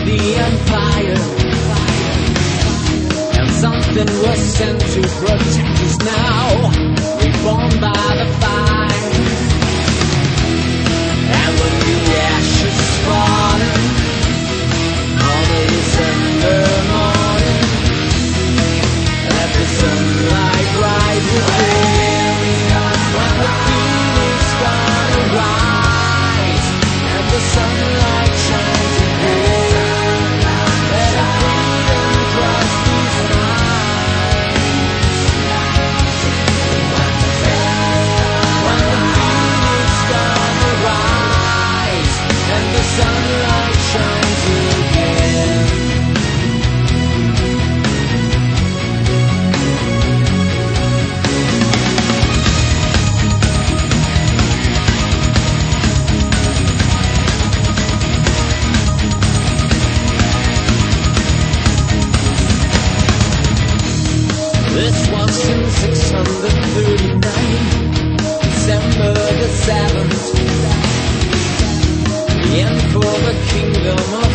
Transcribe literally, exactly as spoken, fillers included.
the empire, and something was sent to protect us now, reborn by the fire. And when the ashes falling on the December morning, let the sunlight rise again. When the phoenix gonna rise, and the sunlight shines again. Let our freedom cross these lines. When the phoenix gonna rise, and the sunlight shines again. This was in six hundred thirty-nine, December the seventh, the end for the kingdom of